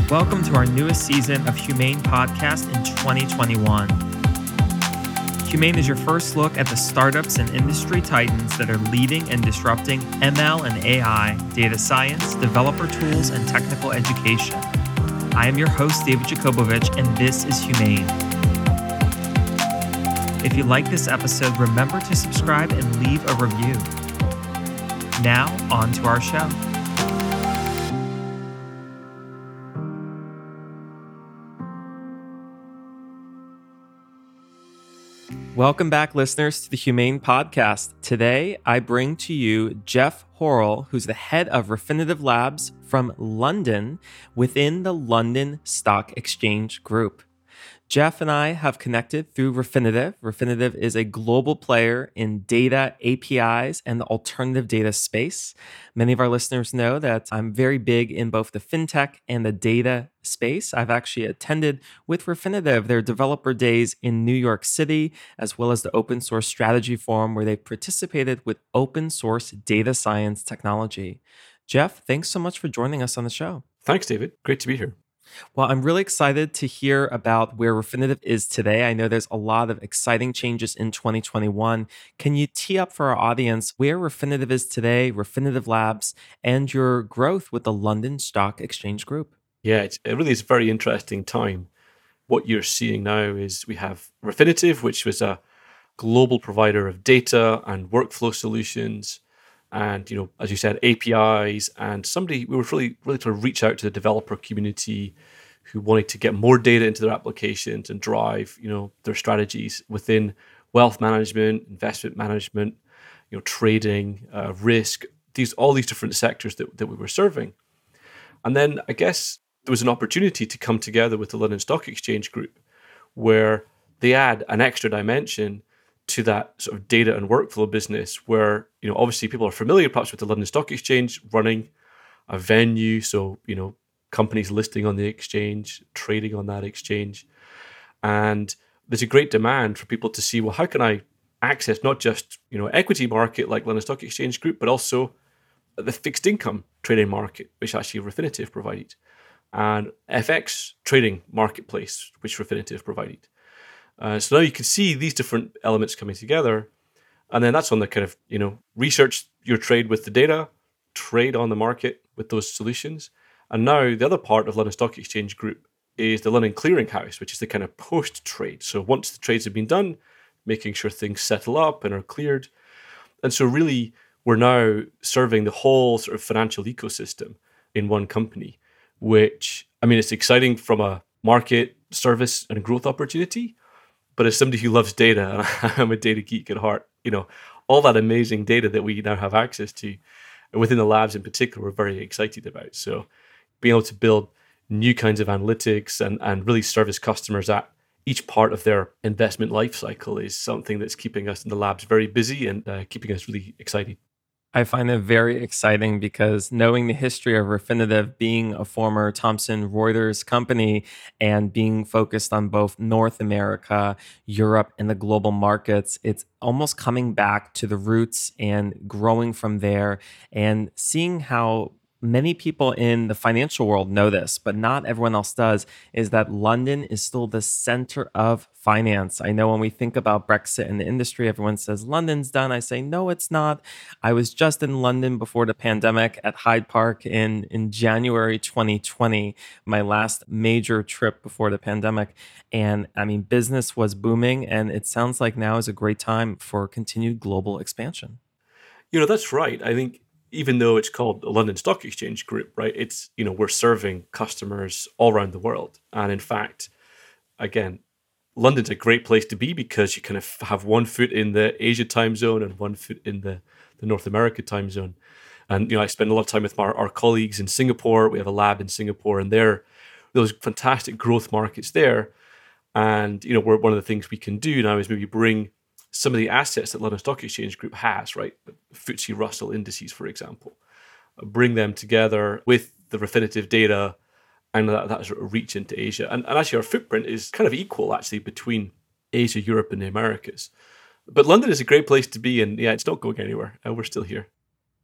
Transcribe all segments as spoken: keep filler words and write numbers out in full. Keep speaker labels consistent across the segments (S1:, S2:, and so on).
S1: Welcome to our newest season of Humane Podcast in twenty twenty-one. Humane is your first look at the startups and industry titans that are leading and disrupting M L and A I, data science, developer tools, and technical education. I am your host, David Jakobovich, and this is Humane. If you like this episode, remember to subscribe and leave a review. Now, on to our show. Welcome back, listeners, to the Humane Podcast. Today, I bring to you Jeff Horrell, who's the head of Refinitiv Labs from London within the London Stock Exchange Group. Jeff and I have connected through Refinitiv. Refinitiv is a global player in data, A P Is, and the alternative data space. Many of our listeners know that I'm very big in both the fintech and the data space. I've actually attended with Refinitiv their developer days in New York City, as well as the Open Source Strategy Forum, where they participated with open source data science technology. Jeff, thanks so much for joining us on the show.
S2: Thanks, David. Great to be here.
S1: Well, I'm really excited to hear about where Refinitiv is today. I know there's a lot of exciting changes in twenty twenty-one. Can you tee up for our audience where Refinitiv is today, Refinitiv Labs, and your growth with the London Stock Exchange Group?
S2: Yeah, it's, it really is a very interesting time. What you're seeing now is we have Refinitiv, which was a global provider of data and workflow solutions. And, you know, as you said, A P Is, and somebody, we were really, really trying to reach out to the developer community who wanted to get more data into their applications and drive, you know, their strategies within wealth management, investment management, you know, trading, uh, risk, these, all these different sectors that, that we were serving. And then I guess there was an opportunity to come together with the London Stock Exchange Group, where they add an extra dimension to that sort of data and workflow business where, you know, obviously people are familiar perhaps with the London Stock Exchange running a venue. So, you know, companies listing on the exchange, trading on that exchange. And there's a great demand for people to see, well, how can I access not just, you know, equity market like London Stock Exchange Group, but also the fixed income trading market, which actually Refinitiv provided, and F X trading marketplace, which Refinitiv provided. Uh, so now you can see these different elements coming together, and then that's on the kind of, you know, research your trade with the data, trade on the market with those solutions. And now the other part of London Stock Exchange Group is the London Clearing House, which is the kind of post-trade. So once the trades have been done, making sure things settle up and are cleared. And so really, we're now serving the whole sort of financial ecosystem in one company, which, I mean, it's exciting from a market, service, and growth opportunity. But as somebody who loves data, and I'm a data geek at heart, you know, all that amazing data that we now have access to within the labs in particular, we're very excited about. So being able to build new kinds of analytics and, and really service customers at each part of their investment life cycle is something that's keeping us in the labs very busy and uh, keeping us really excited.
S1: I find it very exciting because knowing the history of Refinitiv being a former Thomson Reuters company and being focused on both North America, Europe, and the global markets, it's almost coming back to the roots and growing from there and seeing how many people in the financial world know this, but not everyone else does, is that London is still the center of finance. I know when we think about Brexit in the industry, everyone says London's done. I say, no, it's not. I was just in London before the pandemic at Hyde Park in, in January twenty twenty, my last major trip before the pandemic. And I mean, business was booming, and it sounds like now is a great time for continued global expansion.
S2: You know, that's right. I think even though it's called the London Stock Exchange Group, right? It's, you know, we're serving customers all around the world. And in fact, again, London's a great place to be because you kind of have one foot in the Asia time zone and one foot in the, the North America time zone. And, you know, I spend a lot of time with our, our colleagues in Singapore. We have a lab in Singapore, and they're those fantastic growth markets there. And, you know, we're, one of the things we can do now is maybe bring some of the assets that London Stock Exchange Group has, right? F T S E Russell indices, for example, bring them together with the Refinitiv data and that, that sort of reach into Asia. And, and actually our footprint is kind of equal actually between Asia, Europe, and the Americas. But London is a great place to be, and yeah, it's not going anywhere. Uh, we're still here.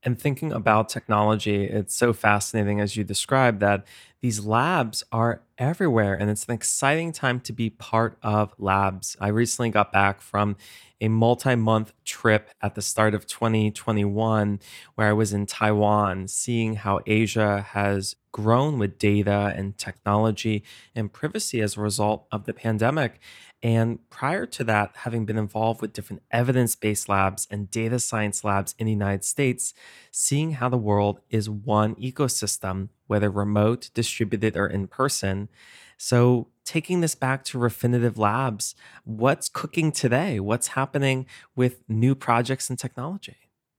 S1: And thinking about technology, it's so fascinating as you described that these labs are everywhere and it's an exciting time to be part of labs. I recently got back from a multi month trip at the start of twenty twenty-one where I was in Taiwan, seeing how Asia has grown with data and technology and privacy as a result of the pandemic. And prior to that, having been involved with different evidence based labs and data science labs in the United States, seeing how the world is one ecosystem, whether remote, distributed, or in person. So, taking this back to Refinitiv Labs, what's cooking today? What's happening with new projects and technology?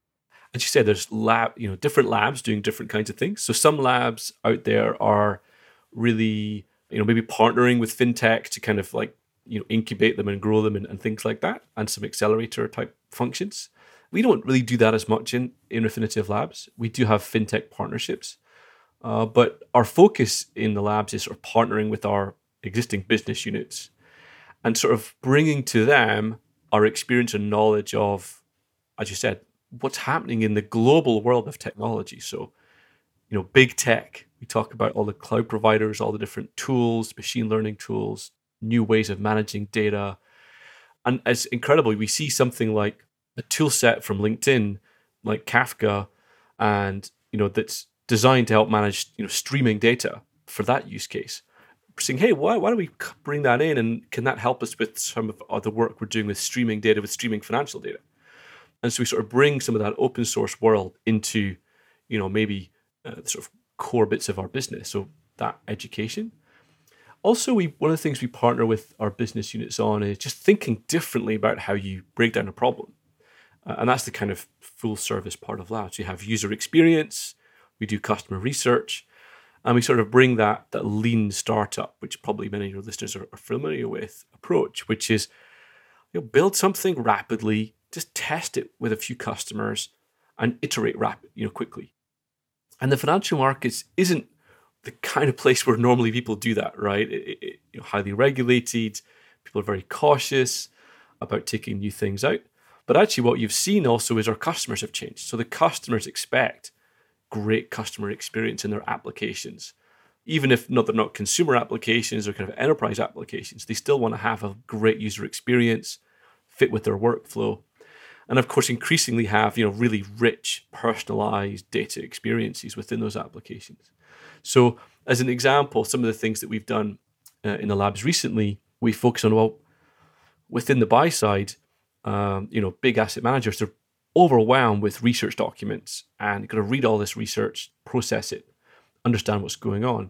S2: As you said, there's lab, you know, different labs doing different kinds of things. So some labs out there are really, you know, maybe partnering with fintech to kind of like, you know, incubate them and grow them and, and things like that, and some accelerator type functions. We don't really do that as much in, in Refinitiv Labs. We do have fintech partnerships, uh, but our focus in the labs is sort of partnering with our existing business units and sort of bringing to them our experience and knowledge of, as you said, what's happening in the global world of technology. So, you know, big tech, we talk about all the cloud providers, all the different tools, machine learning tools, new ways of managing data. And it's incredible. We see something like a tool set from LinkedIn, like Kafka, and, you know, that's designed to help manage, you know, streaming data for that use case. We're saying, hey, why, why don't we bring that in? And can that help us with some of the work we're doing with streaming data, with streaming financial data? And so we sort of bring some of that open source world into, you know, maybe uh, the sort of core bits of our business. So that education. Also, we one of the things we partner with our business units on is just thinking differently about how you break down a problem. Uh, and that's the kind of full service part of Labs. You have user experience, we do customer research, and we sort of bring that, that lean startup, which probably many of your listeners are, are familiar with, approach, which is, you know, build something rapidly, just test it with a few customers and iterate rapid, you know, quickly. And the financial markets isn't the kind of place where normally people do that, right? It, it, you know, highly regulated, people are very cautious about taking new things out. But actually what you've seen also is our customers have changed. So the customers expect great customer experience in their applications. Even if not, they're not consumer applications or kind of enterprise applications, they still want to have a great user experience, fit with their workflow. And of course, increasingly have, you know, really rich, personalized data experiences within those applications. So as an example, some of the things that we've done uh, in the labs recently, we focus on, well, within the buy side, um, you know, big asset managers, they're overwhelmed with research documents and you've got to read all this research, process it, understand what's going on.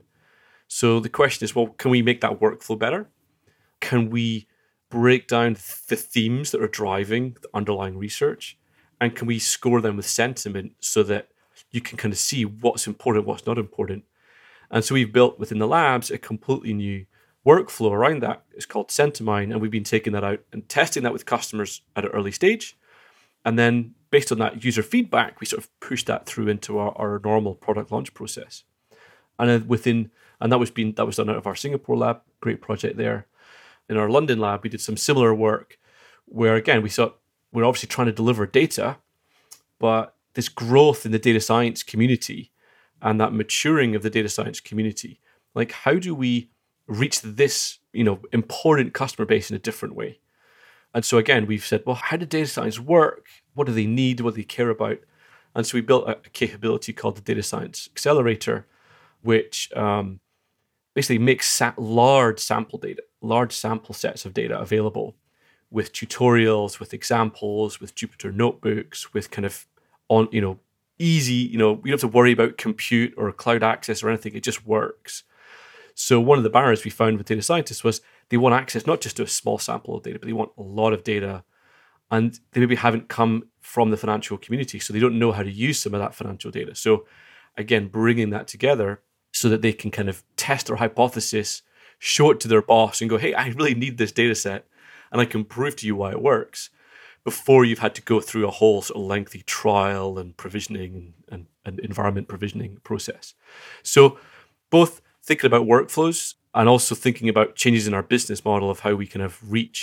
S2: So the question is, well, can we make that workflow better? Can we break down the themes that are driving the underlying research? And can we score them with sentiment so that you can kind of see what's important, what's not important? And so we've built within the labs a completely new workflow around that. It's called Sentimine, and we've been taking that out and testing that with customers at an early stage. And then based on that user feedback, we sort of push that through into our, our normal product launch process. And then within, and that was being that was done out of our Singapore lab, great project there. In our London lab, we did some similar work where, again, we thought we're obviously trying to deliver data, but this growth in the data science community and that maturing of the data science community, like how do we reach this, you know, important customer base in a different way? And so again, we've said, well, how do data science work? What do they need? What do they care about? And so we built a, a capability called the Data Science Accelerator, which um, basically makes sa- large sample data, large sample sets of data available with tutorials, with examples, with Jupyter notebooks, with kind of on, you know, easy, you know, we don't have to worry about compute or cloud access or anything. It just works. So one of the barriers we found with data scientists was they want access not just to a small sample of data, but they want a lot of data. And they maybe haven't come from the financial community, so they don't know how to use some of that financial data. So again, bringing that together so that they can kind of test their hypothesis, show it to their boss and go, hey, I really need this data set and I can prove to you why it works, before you've had to go through a whole sort of lengthy trial and provisioning and, and environment provisioning process. So both thinking about workflows and also thinking about changes in our business model of how we kind of reach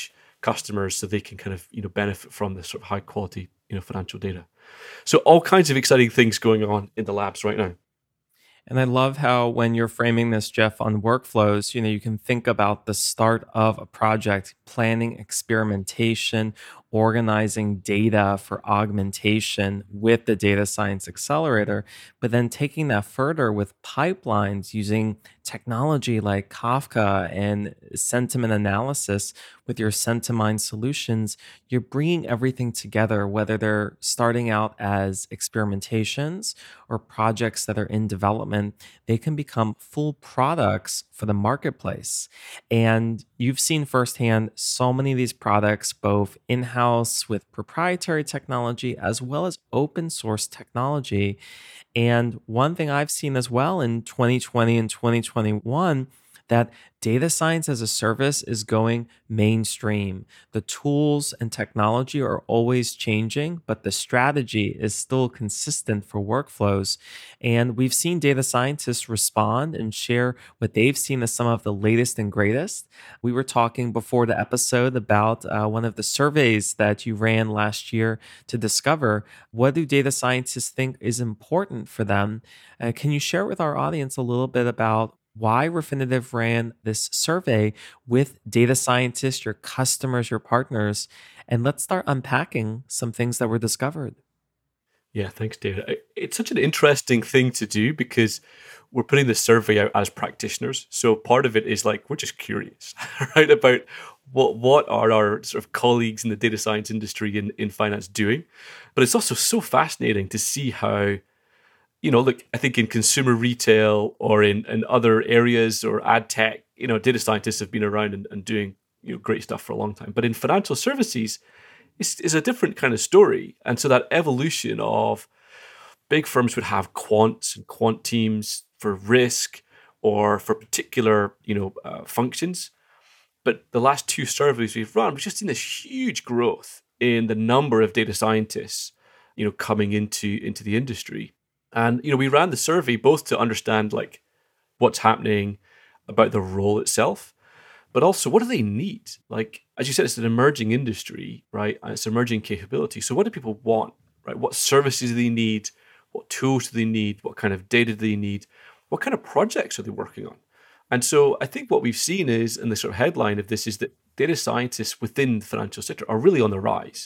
S2: customers so they can kind of, you know, benefit from this sort of high quality, you know, financial data. So all kinds of exciting things going on in the labs right now.
S1: And I love how when you're framing this, Jeff, on workflows, you know, you can think about the start of a project, planning experimentation, organizing data for augmentation with the data science accelerator, but then taking that further with pipelines using technology like Kafka and sentiment analysis with your Sentimine solutions. You're bringing everything together, whether they're starting out as experimentations or projects that are in development, they can become full products for the marketplace. And you've seen firsthand so many of these products, both in house with proprietary technology as well as open source technology. And one thing I've seen as well in twenty twenty and twenty twenty-one, that data science as a service is going mainstream. The tools and technology are always changing, but the strategy is still consistent for workflows. And we've seen data scientists respond and share what they've seen as some of the latest and greatest. We were talking before the episode about uh, one of the surveys that you ran last year to discover what do data scientists think is important for them. Uh, can you share with our audience a little bit about why Refinitiv ran this survey with data scientists, your customers, your partners, and let's start unpacking some things that were discovered.
S2: Yeah, thanks, David. I- It's such an interesting thing to do because we're putting the survey out as practitioners. So part of it is like we're just curious, right, about what what are our sort of colleagues in the data science industry in, in finance doing. But it's also so fascinating to see how, you know, look, I think in consumer retail or in, in other areas or ad tech, you know, data scientists have been around and, and doing, you know, great stuff for a long time. But in financial services, it's, it's a different kind of story. And so that evolution of big firms would have quants and quant teams for risk or for particular, you know, uh, functions. But the last two surveys we've run, we've just seen this huge growth in the number of data scientists, you know, coming into into the industry. And, you know, we ran the survey both to understand like what's happening about the role itself, but also what do they need? Like, as you said, it's an emerging industry, right? And it's emerging capability. So what do people want, right? What services do they need? What tools do they need? What kind of data do they need? What kind of projects are they working on? And so I think what we've seen is, and the sort of headline of this is that data scientists within the financial sector are really on the rise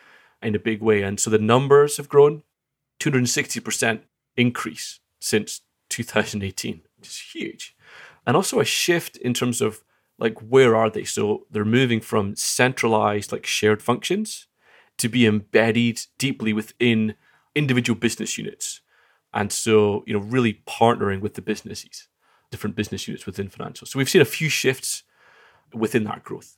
S2: in a big way. And so the numbers have grown two hundred sixty percent increase since two thousand eighteen, which is huge. And also a shift in terms of like, where are they? So they're moving from centralized, like shared functions to be embedded deeply within individual business units. And so, you know, really partnering with the businesses, different business units within financial. So we've seen a few shifts within that growth.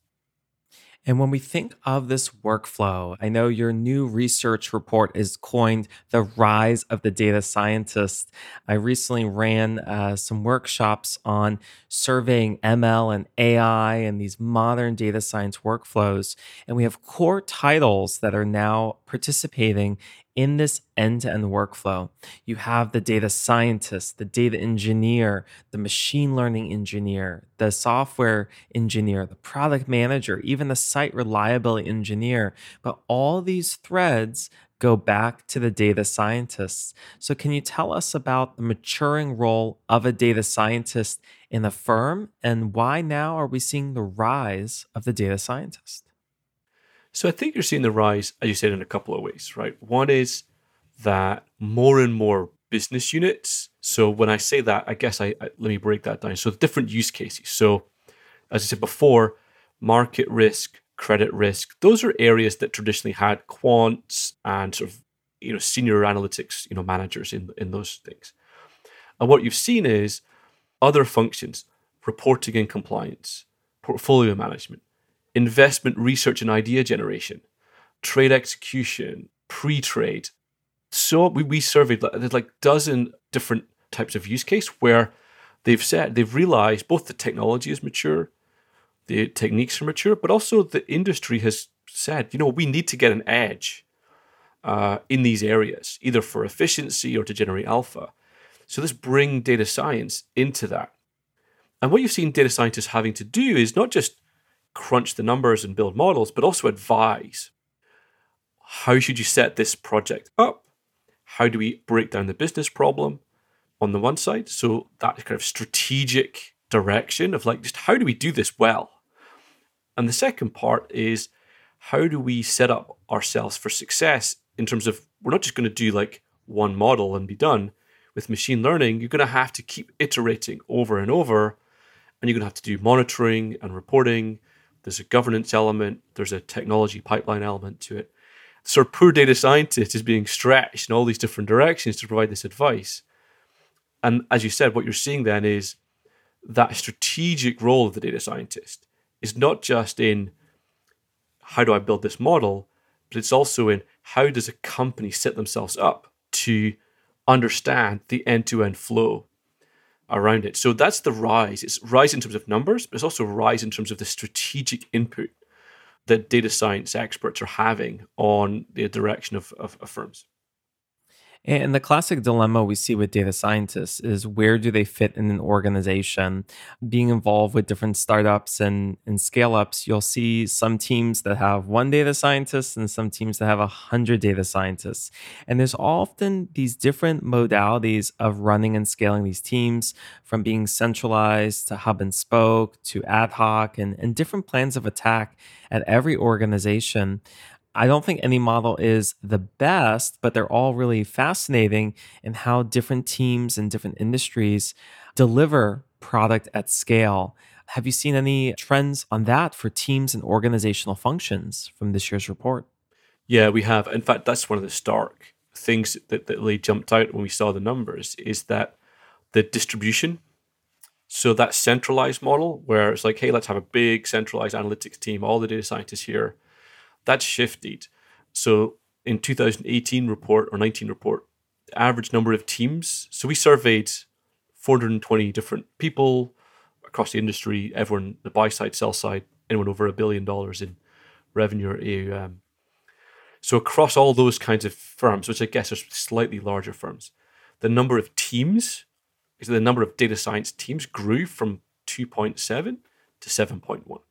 S1: And when we think of this workflow, I know your new research report is coined the rise of the data scientist. I recently ran uh, some workshops on surveying M L and A I and these modern data science workflows. And we have core titles that are now participating in this end-to-end workflow. You have the data scientist, the data engineer, the machine learning engineer, the software engineer, the product manager, even the site reliability engineer. But all these threads go back to the data scientists. So can you tell us about the maturing role of a data scientist in the firm and why now are we seeing the rise of the data scientist?
S2: So I think you're seeing the rise, as you said, in a couple of ways, right? One is that more and more business units. So when I say that, I guess I, I let me break that down. So different use cases. So as I said before, market risk, credit risk, those are areas that traditionally had quants and sort of, you know, senior analytics, you know, managers in in those things. And what you've seen is other functions, reporting and compliance, portfolio management, investment research and idea generation, trade execution, pre-trade. So we, we surveyed, there's like a dozen different types of use case where they've said, they've realized both the technology is mature, the techniques are mature, but also the industry has said, you know, we need to get an edge uh, in these areas, either for efficiency or to generate alpha. So let's bring data science into that. And what you've seen data scientists having to do is not just crunch the numbers and build models, but also advise. How should you set this project up? How do we break down the business problem on the one side? So that kind of strategic direction of like, just how do we do this well? And the second part is, how do we set up ourselves for success in terms of, we're not just going to do like one model and be done. With machine learning, you're going to have to keep iterating over and over, and you're going to have to do monitoring and reporting. There's a governance element. There's a technology pipeline element to it. So our poor data scientist is being stretched in all these different directions to provide this advice. And as you said, what you're seeing then is that strategic role of the data scientist is not just in how do I build this model, but it's also in how does a company set themselves up to understand the end-to-end flow around it. So that's the rise. It's rise in terms of numbers, but it's also rise in terms of the strategic input that data science experts are having on the direction of, of, of firms.
S1: And the classic dilemma we see with data scientists is, where do they fit in an organization? Being involved with different startups and, and scale ups, you'll see some teams that have one data scientist and some teams that have a hundred data scientists. And there's often these different modalities of running and scaling these teams, from being centralized to hub and spoke to ad hoc, and, and different plans of attack at every organization. I don't think any model is the best, but they're all really fascinating in how different teams and different industries deliver product at scale. Have you seen any trends on that for teams and organizational functions from this year's report?
S2: Yeah, we have. In fact, that's one of the stark things that, that really jumped out when we saw the numbers, is that the distribution. So that centralized model where it's like, hey, let's have a big centralized analytics team, all the data scientists here, that's shifted. So in two thousand eighteen report or nineteen report, the average number of teams. So we surveyed four hundred twenty different people across the industry, everyone, the buy side, sell side, anyone over a billion dollars in revenue or A U M. So across all those kinds of firms, which I guess are slightly larger firms, the number of teams, so the number of data science teams grew from two point seven to seven point one.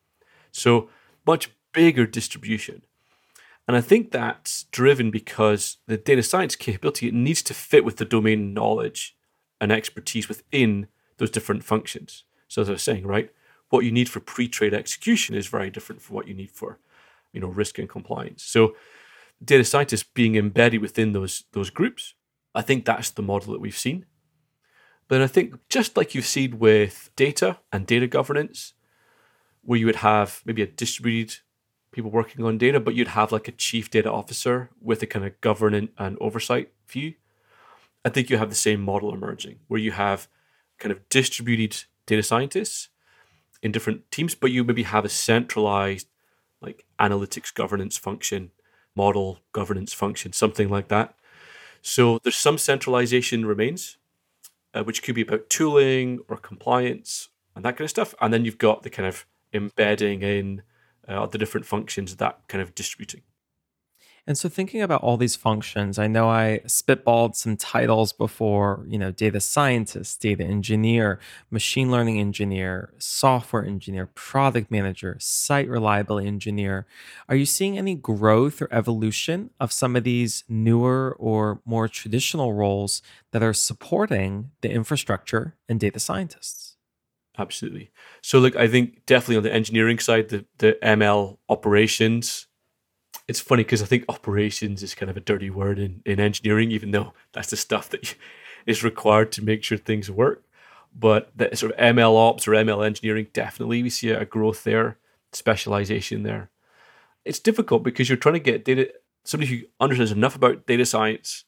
S2: So much bigger distribution. And I think that's driven because the data science capability, it needs to fit with the domain knowledge and expertise within those different functions. So as I was saying, right, what you need for pre-trade execution is very different from what you need for, you know, risk and compliance. So data scientists being embedded within those, those groups, I think that's the model that we've seen. But I think just like you've seen with data and data governance, where you would have maybe a distributed people working on data, but you'd have like a chief data officer with a kind of governance and oversight view. I think you have the same model emerging, where you have kind of distributed data scientists in different teams, but you maybe have a centralized like analytics governance function, model governance function, something like that. So there's some centralization remains, uh, which could be about tooling or compliance and that kind of stuff. And then you've got the kind of embedding in uh, the different functions, that kind of distributing.
S1: And so thinking about all these functions, I know I spitballed some titles before, you know, data scientist, data engineer, machine learning engineer, software engineer, product manager, site reliability engineer. Are you seeing any growth or evolution of some of these newer or more traditional roles that are supporting the infrastructure and data scientists?
S2: Absolutely. So look, I think definitely on the engineering side, the, the M L operations, it's funny because I think operations is kind of a dirty word in, in engineering, even though that's the stuff that is required to make sure things work. But the sort of M L ops or M L engineering, definitely we see a growth there, specialization there. It's difficult because you're trying to get data, somebody who understands enough about data science,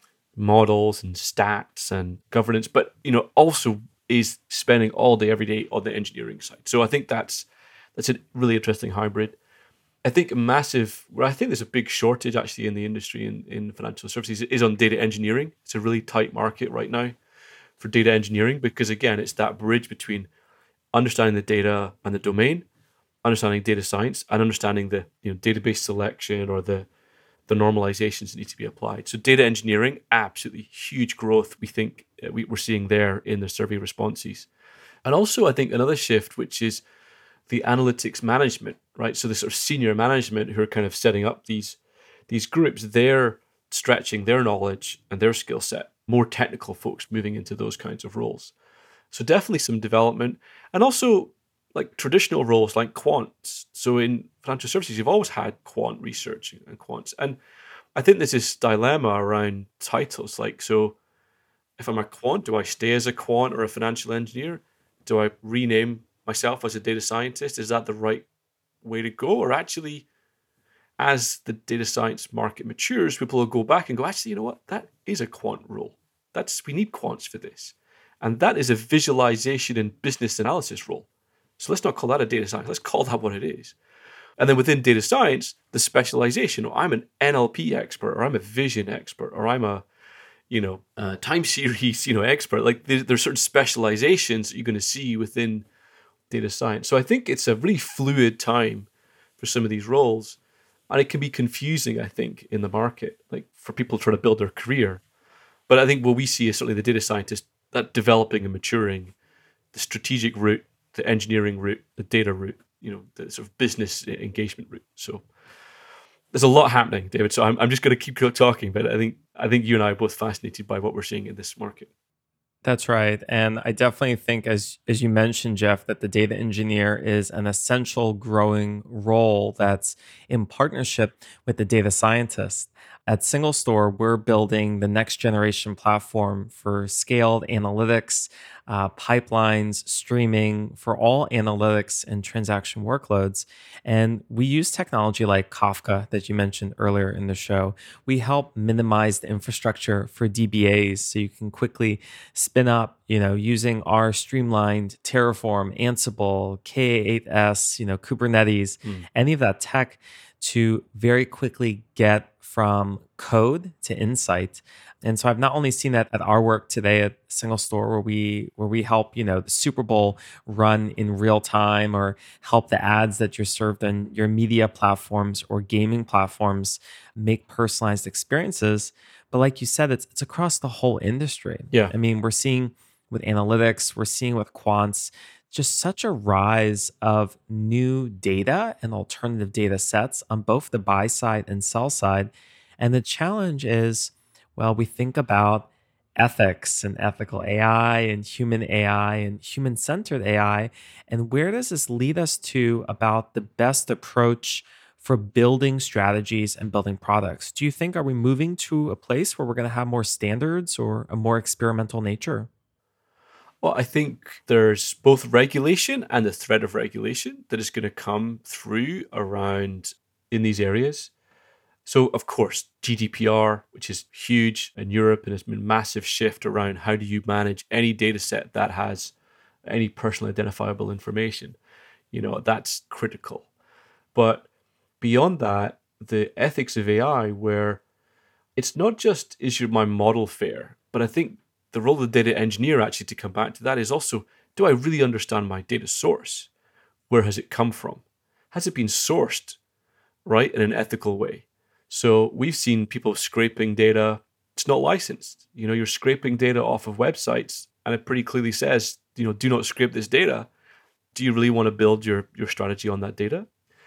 S2: models and stats and governance, but you know also is spending all day, every day on the engineering side. So I think that's that's a really interesting hybrid. I think a massive, where I think there's a big shortage actually in the industry in, in financial services is on data engineering. It's a really tight market right now for data engineering because again, it's that bridge between understanding the data and the domain, understanding data science, and understanding the you know database selection or the the normalizations that need to be applied. So data engineering, absolutely huge growth we think uh, we, we're seeing there in the survey responses. And also I think another shift, which is the analytics management, right? So the sort of senior management who are kind of setting up these these groups, they're stretching their knowledge and their skill set. More technical folks moving into those kinds of roles. So definitely some development, and also like traditional roles like quants. So in financial services, you've always had quant research and quants. And I think there's this dilemma around titles. Like, so if I'm a quant, do I stay as a quant or a financial engineer? Do I rename myself as a data scientist? Is that the right way to go? Or actually, as the data science market matures, people will go back and go, actually, you know what? That is a quant role. That's, we need quants for this. And that is a visualization and business analysis role. So let's not call that a data science. Let's call that what it is. And then within data science, the specialization, oh, I'm an N L P expert, or I'm a vision expert, or I'm a, you know, uh, time series, you know, expert. Like there, there's certain specializations that you're going to see within data science. So I think it's a really fluid time for some of these roles. And it can be confusing, I think, in the market, like for people trying to build their career. But I think what we see is certainly the data scientist, that developing and maturing, the strategic route, the engineering route, the data route, you know, the sort of business engagement route. So there's a lot happening, David. So I'm I'm just going to keep talking, but I think I think you and I are both fascinated by what we're seeing in this market.
S1: That's right. And I definitely think, as as you mentioned, Jeff, that the data engineer is an essential growing role that's in partnership with the data scientist. At Single Store, we're building the next generation platform for scaled analytics, uh, pipelines, streaming for all analytics and transaction workloads. And we use technology like Kafka that you mentioned earlier in the show. We help minimize the infrastructure for D B As so you can quickly spin up, you know, using our streamlined Terraform, Ansible, K eight S, you know, Kubernetes,
S2: Mm.
S1: any of that tech to very quickly get from code to insight. And so I've not only seen that at our work today at Single Store, where we where we help, you know, the Super Bowl run in real time, or help the ads that you're served on your media platforms or gaming platforms make personalized experiences. But like you said, it's it's across the whole industry.
S2: Yeah.
S1: I mean, we're seeing with analytics, we're seeing with quants, just such a rise of new data and alternative data sets on both the buy side and sell side. And the challenge is, well, we think about ethics and ethical A I and human A I and human centered A I. And where does this lead us to about the best approach for building strategies and building products? Do you think, are we moving to a place where we're going to have more standards or a more experimental nature?
S2: Well, I think there's both regulation and the threat of regulation that is going to come through around in these areas. So, of course, G D P R, which is huge in Europe, and has been a massive shift around how do you manage any data set that has any personally identifiable information. You know, that's critical. But beyond that, the ethics of A I, where it's not just is your my model fair, but I think the role of the data engineer, actually, to come back to that, is also, do I really understand my data source? Where has it come from? Has it been sourced, right, in an ethical way? So we've seen people scraping data. It's not licensed. You know, you're scraping data off of websites, and it pretty clearly says, you know, do not scrape this data. Do you really want to build your, your strategy on that data?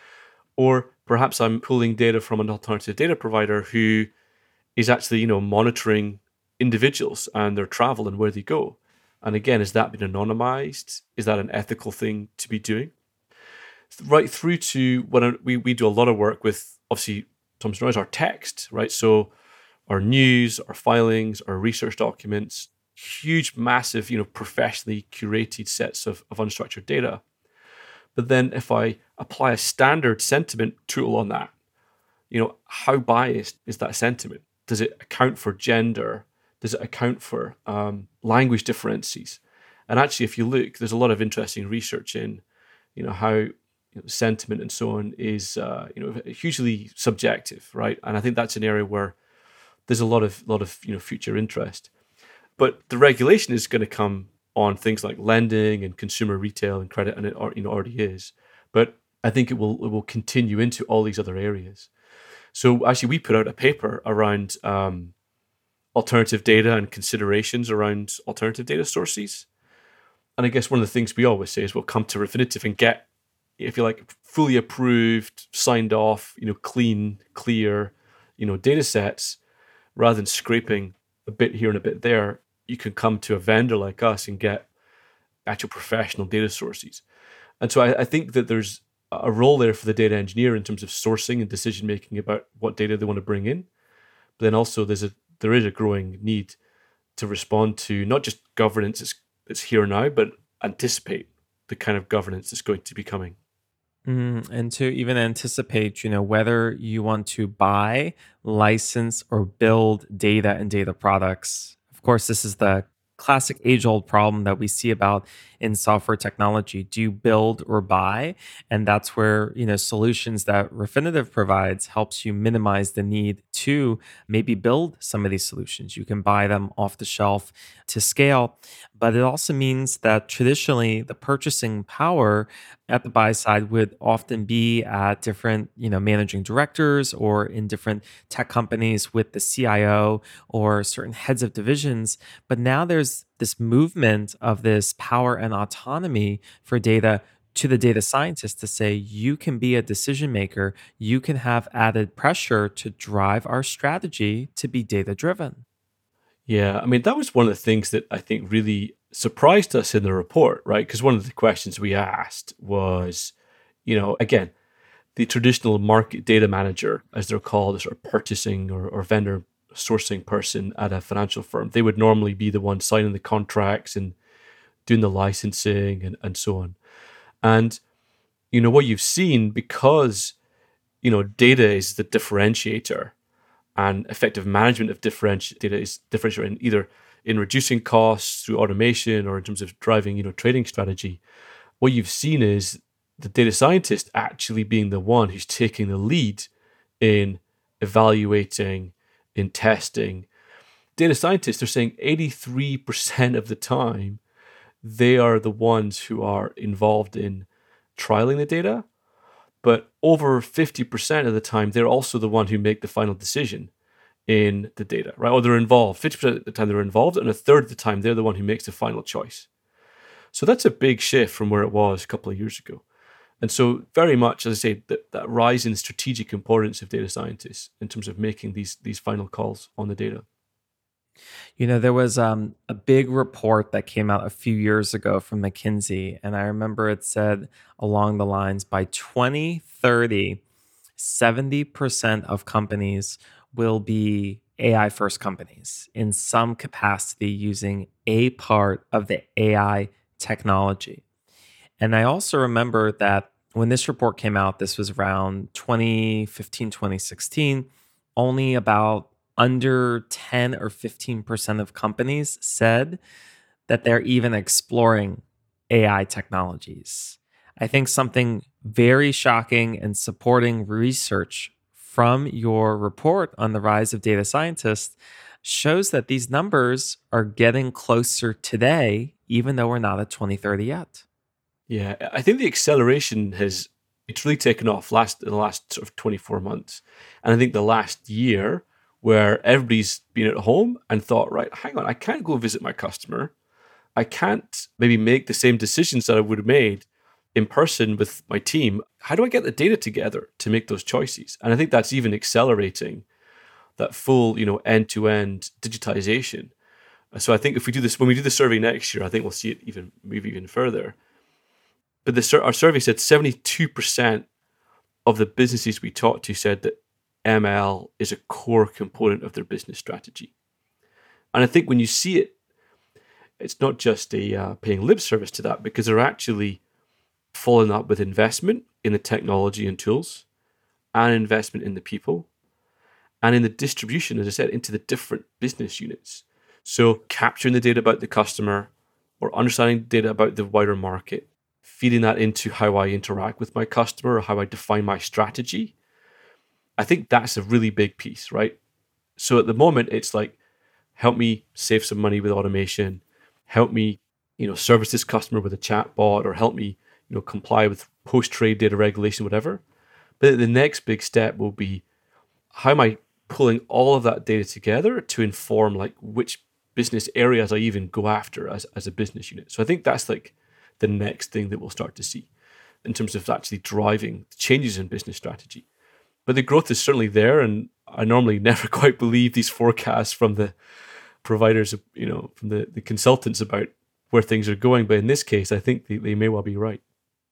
S2: Or perhaps I'm pulling data from an alternative data provider who is actually, you know, monitoring individuals and their travel and where they go. And again, has that been anonymized? Is that an ethical thing to be doing? Right through to when we, we do a lot of work with, obviously, Thomson Reuters, our text, right? So our news, our filings, our research documents, huge, massive, you know, professionally curated sets of, of unstructured data. But then if I apply a standard sentiment tool on that, you know, how biased is that sentiment? Does it account for gender? Does it account for um, language differences? And actually, if you look, there's a lot of interesting research in, you know, how you know, sentiment and so on is, uh, you know, hugely subjective, right? And I think that's an area where there's a lot of, lot of, you know, future interest. But the regulation is going to come on things like lending and consumer retail and credit, and it you know already is. But I think it will it will continue into all these other areas. So actually, we put out a paper around um, alternative data and considerations around alternative data sources. And I guess one of the things we always say is we'll come to Refinitiv and get if you like, fully approved, signed off, you know, clean, clear, you know, data sets, rather than scraping a bit here and a bit there, you can come to a vendor like us and get actual professional data sources. And so I, I think that there's a role there for the data engineer in terms of sourcing and decision making about what data they want to bring in. But then also there's a there is a growing need to respond to not just governance that's, that's here now, but anticipate the kind of governance that's going to be coming.
S1: Mm, and to even anticipate, you know, whether you want to buy, license, or build data and data products. Of course, this is the classic age-old problem that we see about in software technology. Do you build or buy? And that's where, you know, solutions that Refinitiv provides helps you minimize the need to maybe build some of these solutions. You can buy them off the shelf to scale, but it also means that traditionally the purchasing power at the buy side would often be at different, you know, managing directors or in different tech companies with the C I O or certain heads of divisions. But now there's this movement of this power and autonomy for data to the data scientist to say, you can be a decision maker, you can have added pressure to drive our strategy to be data driven.
S2: Yeah, I mean, that was one of the things that I think really surprised us in the report, right? Because one of the questions we asked was, you know, again, the traditional market data manager, as they're called, a sort of purchasing or, or vendor sourcing person at a financial firm, they would normally be the one signing the contracts and doing the licensing and, and so on. And, you know, what you've seen, because, you know, data is the differentiator and effective management of differenti- data is differentiator in either in reducing costs through automation or in terms of driving, you know, trading strategy. What you've seen is the data scientist actually being the one who's taking the lead in evaluating, in testing. Data scientists are saying eighty-three percent of the time, they are the ones who are involved in trialing the data. But over fifty percent of the time, they're also the one who make the final decision in the data, right? Or they're involved. fifty percent of the time they're involved, and a third of the time they're the one who makes the final choice. So that's a big shift from where it was a couple of years ago. And so very much, as I say, that, that rise in strategic importance of data scientists in terms of making these, these final calls on the data.
S1: You know, there was um, a big report that came out a few years ago from McKinsey, and I remember it said along the lines by twenty thirty, seventy percent of companies will be A I first companies in some capacity using a part of the A I technology. And I also remember that when this report came out, this was around twenty fifteen, twenty sixteen, only about under ten or fifteen percent of companies said that they're even exploring A I technologies. I think something very shocking and supporting research from your report on the rise of data scientists shows that these numbers are getting closer today, even though we're not at twenty thirty yet.
S2: Yeah, I think the acceleration has it's really taken off last in the last sort of twenty-four months. And I think the last year where everybody's been at home and thought, right, hang on, I can't go visit my customer. I can't maybe make the same decisions that I would have made in person with my team. How do I get the data together to make those choices? And I think that's even accelerating that full, you know, end-to-end digitization. So I think if we do this, when we do the survey next year, I think we'll see it even move even further. But the, our survey said seventy-two percent of the businesses we talked to said that M L is a core component of their business strategy. And I think when you see it, it's not just a uh, paying lip service to that, because they're actually following up with investment in the technology and tools, and investment in the people, and in the distribution, as I said, into the different business units. So capturing the data about the customer or understanding data about the wider market, feeding that into how I interact with my customer or how I define my strategy. I think that's a really big piece, right? So at the moment, it's like, help me save some money with automation, help me, you know, service this customer with a chat bot, or help me, you know, comply with post-trade data regulation, whatever. But the next big step will be, how am I pulling all of that data together to inform like which business areas I even go after as, as a business unit? So I think that's like the next thing that we'll start to see. in terms of actually driving changes in business strategy. But the growth is certainly there, and I normally never quite believe these forecasts from the providers, you know, from the, the consultants about where things are going. But in this case, I think they, they may well be right.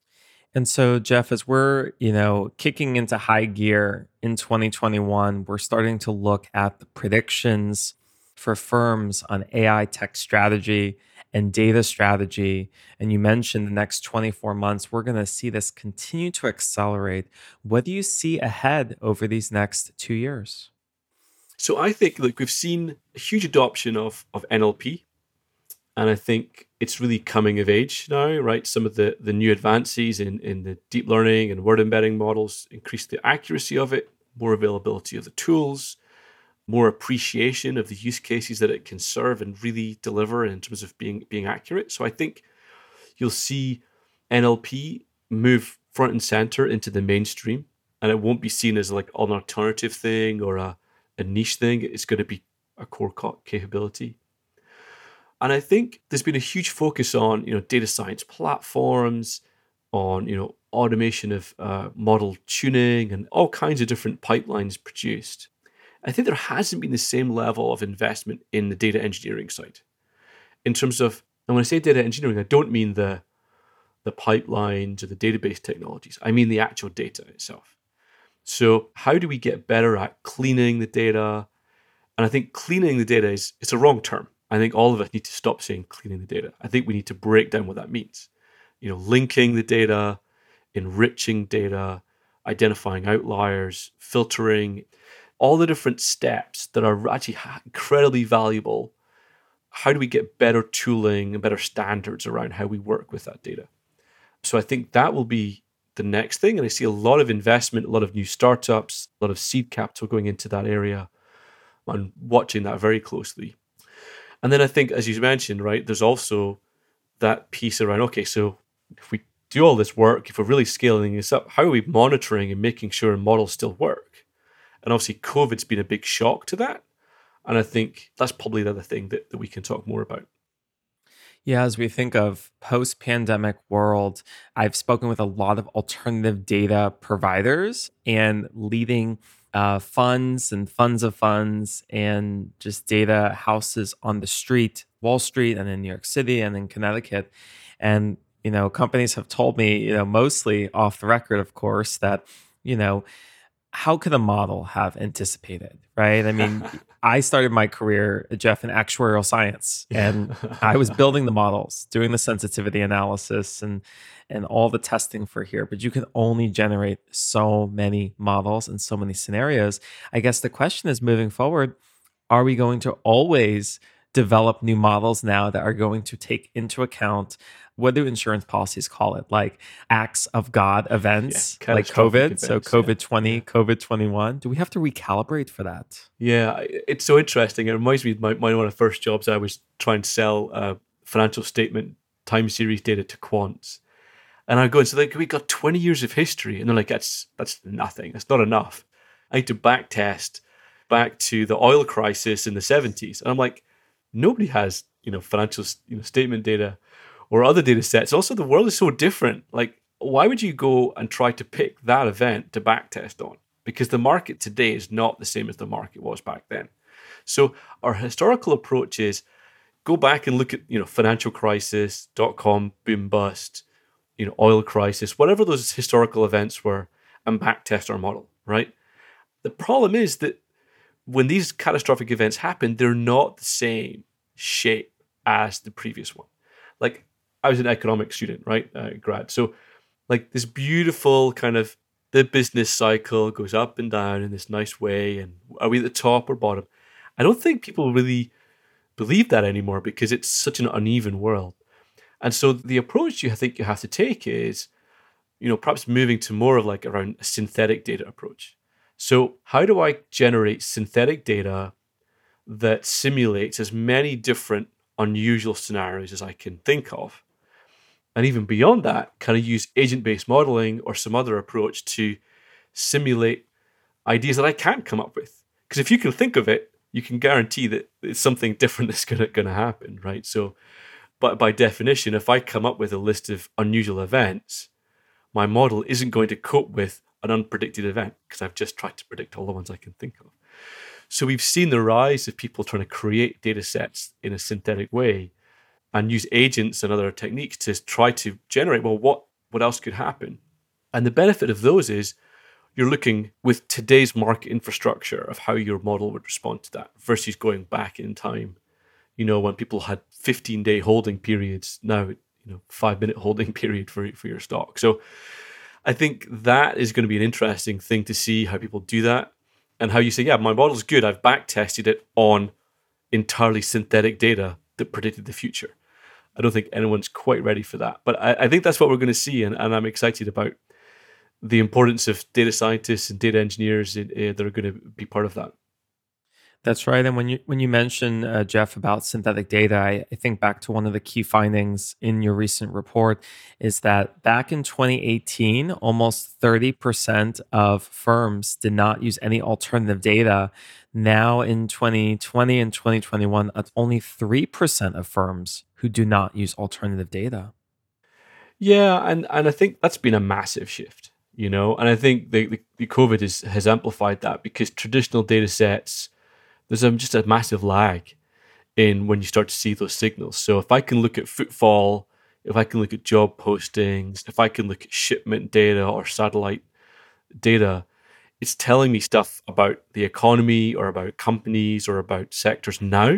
S1: And so, Jeff, as we're, you know, kicking into high gear in twenty twenty-one, we're starting to look at the predictions for firms on A I tech strategy and data strategy. And you mentioned the next twenty-four months, we're going to see this continue to accelerate. What do you see ahead over these next two years?
S2: So I think, like, we've seen a huge adoption of, of N L P. And I think it's really coming of age now, right? Some of the, the new advances in, in the deep learning and word embedding models increase the accuracy of it, more availability of the tools, more appreciation of the use cases that it can serve and really deliver in terms of being, being accurate. So I think you'll see N L P move front and center into the mainstream, and it won't be seen as like an alternative thing or a, a niche thing. It's going to be a core capability. And I think there's been a huge focus on, you know, data science platforms, on, you know, automation of uh, model tuning and all kinds of different pipelines produced. I think there hasn't been the same level of investment in the data engineering side. In terms of, and when I say data engineering, I don't mean the, the pipelines or the database technologies. I mean the actual data itself. So how do we get better at cleaning the data? And I think cleaning the data is, it's a wrong term. I think all of us need to stop saying cleaning the data. I think we need to break down what that means. You know, linking the data, enriching data, identifying outliers, filtering, all the different steps that are actually incredibly valuable. How do we get better tooling and better standards around how we work with that data? So I think that will be the next thing. And I see a lot of investment, a lot of new startups, a lot of seed capital going into that area. I'm watching that very closely. And then I think, as you mentioned, right, there's also that piece around, okay, so if we do all this work, if we're really scaling this up, how are we monitoring and making sure models still work? And obviously, COVID's been a big shock to that. And I think that's probably the other thing that, that we can talk more about.
S1: Yeah, as we think of post-pandemic world, I've spoken with a lot of alternative data providers and leading uh, funds and funds of funds and just data houses on the street, Wall Street, and in New York City and in Connecticut. And, you know, companies have told me, you know, mostly off the record, of course, that, you know, how could a model have anticipated, right? I mean, I started my career, Jeff, in actuarial science, and I was building the models, doing the sensitivity analysis and and all the testing for here. But you can only generate so many models and so many scenarios. I guess the question is, moving forward, are we going to always develop new models now that are going to take into account, what do insurance policies call it? Like acts of God events, yeah, like COVID. Events, so COVID twenty, yeah. COVID twenty-one. Do we have to recalibrate for that?
S2: Yeah, it's so interesting. It reminds me of my, my one of the first jobs. I was trying to sell uh, financial statement time series data to quants. And I go and say, like, we got twenty years of history. And they're like, that's that's nothing. That's not enough. I had to back test back to the oil crisis in the seventies. And I'm like, nobody has, you know, financial you know, statement data or other data sets. Also, the world is so different. Like, why would you go and try to pick that event to backtest on? Because the market today is not the same as the market was back then. So our historical approach is go back and look at, you know, financial crisis, dot-com boom bust, you know, oil crisis, whatever those historical events were, and backtest our model, right? The problem is that when these catastrophic events happen, they're not the same shape as the previous one. Like, I was an economics student, right, uh, grad. So, like, this beautiful kind of, the business cycle goes up and down in this nice way. And are we at the top or bottom? I don't think people really believe that anymore because it's such an uneven world. And so the approach you think you have to take is, you know, perhaps moving to more of like around a synthetic data approach. So how do I generate synthetic data that simulates as many different unusual scenarios as I can think of? And even beyond that, kind of use agent-based modeling or some other approach to simulate ideas that I can't come up with. Because if you can think of it, you can guarantee that it's something different that's going to going to happen, right? So, but by definition, if I come up with a list of unusual events, my model isn't going to cope with an unpredicted event because I've just tried to predict all the ones I can think of. So we've seen the rise of people trying to create data sets in a synthetic way and use agents and other techniques to try to generate, well, what, what else could happen? And the benefit of those is you're looking with today's market infrastructure of how your model would respond to that versus going back in time. You know, when people had fifteen-day holding periods, now, you know, five-minute holding period for, for your stock. So I think that is going to be an interesting thing to see how people do that and how you say, yeah, my model's good. I've back tested it on entirely synthetic data that predicted the future. I don't think anyone's quite ready for that. But I, I think that's what we're going to see. And, and I'm excited about the importance of data scientists and data engineers in, uh, that are going to be part of that.
S1: That's right. And when you when you mention, uh, Jeff, about synthetic data, I, I think back to one of the key findings in your recent report is that back in twenty eighteen, almost thirty percent of firms did not use any alternative data. Now in twenty twenty and twenty twenty-one, it's only three percent of firms who do not use alternative data.
S2: Yeah, and, and I think that's been a massive shift, you know, and I think the, the, the COVID is, has amplified that because traditional data sets, there's um, just a massive lag in when you start to see those signals. So if I can look at footfall, if I can look at job postings, if I can look at shipment data or satellite data, it's telling me stuff about the economy or about companies or about sectors now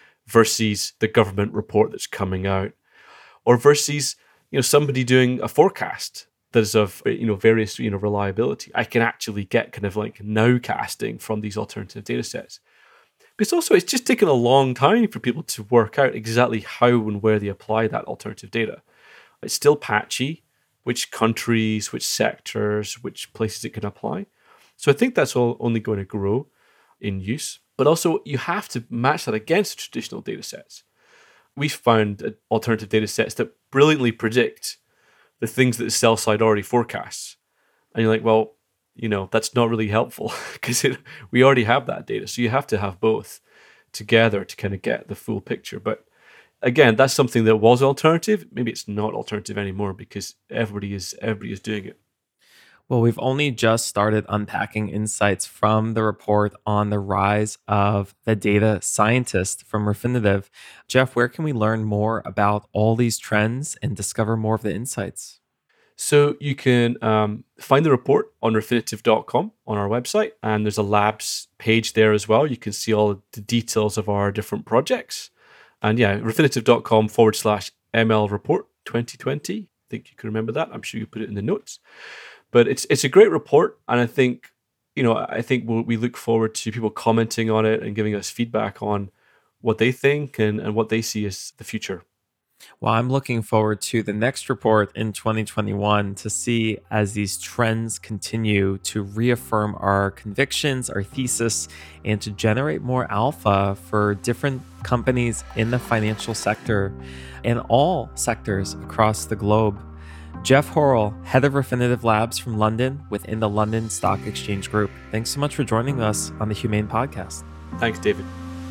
S2: versus the government report that's coming out, or versus, you know, somebody doing a forecast that is of, you know, various, you know, reliability. I can actually get kind of like nowcasting from these alternative data sets. Because also it's just taken a long time for people to work out exactly how and where they apply that alternative data. It's still patchy, which countries, which sectors, which places it can apply. So I think that's all only going to grow in use. But also you have to match that against traditional data sets. We found alternative data sets that brilliantly predict the things that the sell side already forecasts. And you're like, well, you know, that's not really helpful because we already have that data. So you have to have both together to kind of get the full picture. But again, that's something that was alternative. Maybe it's not alternative anymore because everybody is everybody is doing it.
S1: Well, we've only just started unpacking insights from the report on the rise of the data scientist from Refinitiv. Jeff, where can we learn more about all these trends and discover more of the insights?
S2: So you can um, find the report on refinitiv dot com on our website, and there's a labs page there as well. You can see all the details of our different projects. And yeah, refinitiv dot com forward slash M L report twenty twenty. I think you can remember that. I'm sure you put it in the notes. But it's it's a great report, and I think, you know, I think we'll, we look forward to people commenting on it and giving us feedback on what they think and, and what they see as the future.
S1: Well, I'm looking forward to the next report in twenty twenty-one to see as these trends continue to reaffirm our convictions, our thesis, and to generate more alpha for different companies in the financial sector and all sectors across the globe. Jeff Horrell, head of Refinitiv Labs from London within the London Stock Exchange Group. Thanks so much for joining us on the Humane Podcast.
S2: Thanks, David.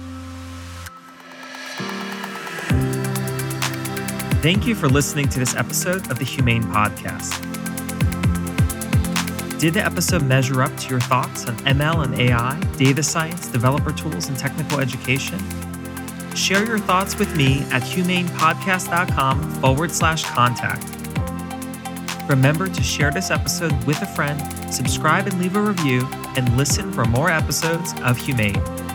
S1: Thank you for listening to this episode of the Humane Podcast. Did the episode measure up to your thoughts on M L and A I, data science, developer tools, and technical education? Share your thoughts with me at humanepodcast.com forward slash contact. Remember to share this episode with a friend, subscribe and leave a review, and listen for more episodes of Humane.